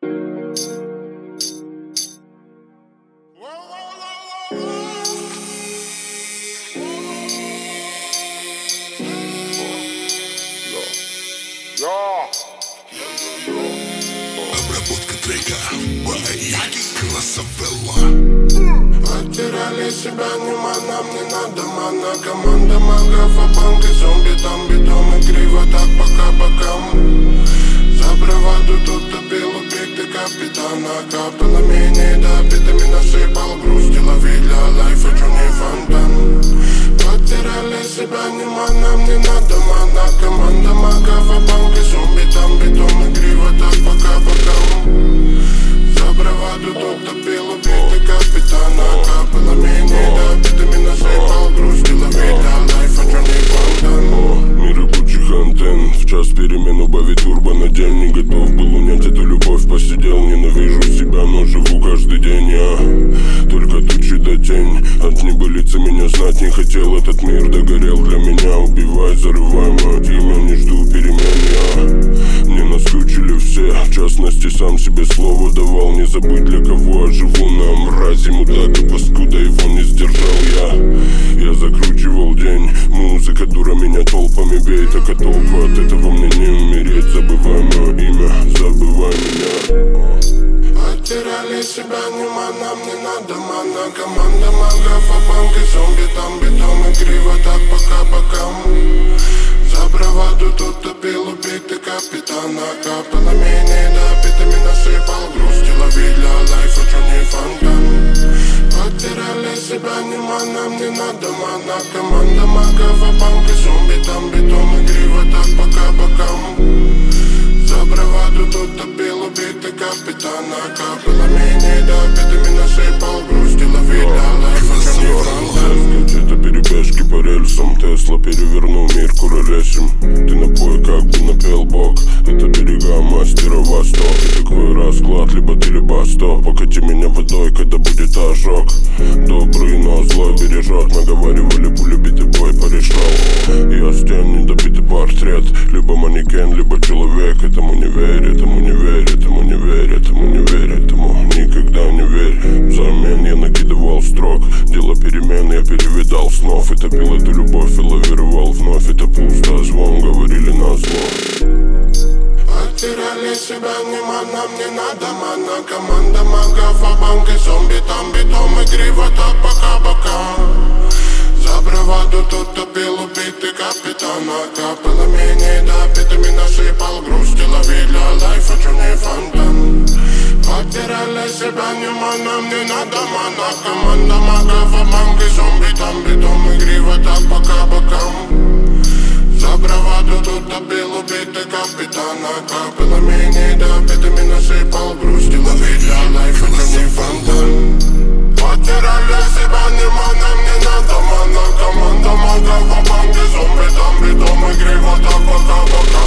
Обработка трека Красавелла. Потеряли себя, нам не надо мана. Команда магов, а банк и зомби. Там бетон и криво, так пока бокам. За браваду тут топил убитый капитана. Капало мини, допитами насыпал грусти. Лови для лайфа, Джонни Фонтан. Потеряли себя, нам не надо мана. Команда магов, а банк и зомби. Там бетон и криво, так пока бокам. За браваду тут топил убитый капитана. Капало мини, допитами насыпал грусти. Лови для лайфа, Джонни Фонтан. Мир рабочих антенн. В час перемен убавить турбо на день. Не готов был унять эту любовь. Посидел, ненавижу себя, но живу каждый день. Я только тучи до тень. От небылицы меня знать не хотел. Этот мир догорел для меня. Убивай, зарывай мое имя. Не жду перемен я. Мне наскучили все. В частности, сам себе слово давал. Не забыть, для кого я живу. На мразе мудак и паскуда, его не сдержал я. Я закручивал день. Музыка дура меня толпами бей. Так толпа, от этого мне не умереть. Забывай мое имя, забывай меня. Потеряли себя, нам не надо мана. Команда магов, а банк и зомби. Там бетон и криво, так пока бокам. За браваду тут топил убитый капитана. Капало мини, допитами насыпал грусти. Лови для лайфа, Джонни Фонтан. Потеряли себя, нам не надо мана. Команда магов, а банк и зомби. Там бетон и криво, так пока бокам. За браваду тут топил убитый капитана. Капало мини, допитами насыпал грусти. Лови для лайфа, Джонни Фонтан. Это перебежки по рельсам. Тесла перевернул мир куролесим. Ты напой, как бы напел бог. Это берега мастера Восток. И такой расклад, либо ты, либо стоп. Покати меня водой, когда будет ожог. Добрый, но злой бережет. Наговаривали, пуля битый бой порешал. Я стен, недобитый портрет. Либо манекен, либо человек. Этому не верь, этому не верь, этому не верь, этому не верь, этому никогда не верь. Взамен я накидывал строк. Дело перемен, я перевидал снов. И топил эту любовь и лавировал вновь. Это пусто, звон, говорили назло. Потеряли себя, нам не надо мана. Команда магов, а банк и зомби. Там бетон и криво, так пока бокам. За браваду тут топил убитый капитана. Капало мини, допитами насыпал грусти. Лови для лайфа, Джонни Фонтан. Потеряли себя, нам не надо мана. Команда магов, а банк и зомби. Там бетон и криво, так пока бокам. За браваду тут топил убитый капитана. Капало мини, допитами насыпал грусти. Лови для лайфа, Джонни Фонтан. Потеряли себя, нам не надо мана. Команда магов, а банк и зомби. Там бетон и криво, так пока бокам.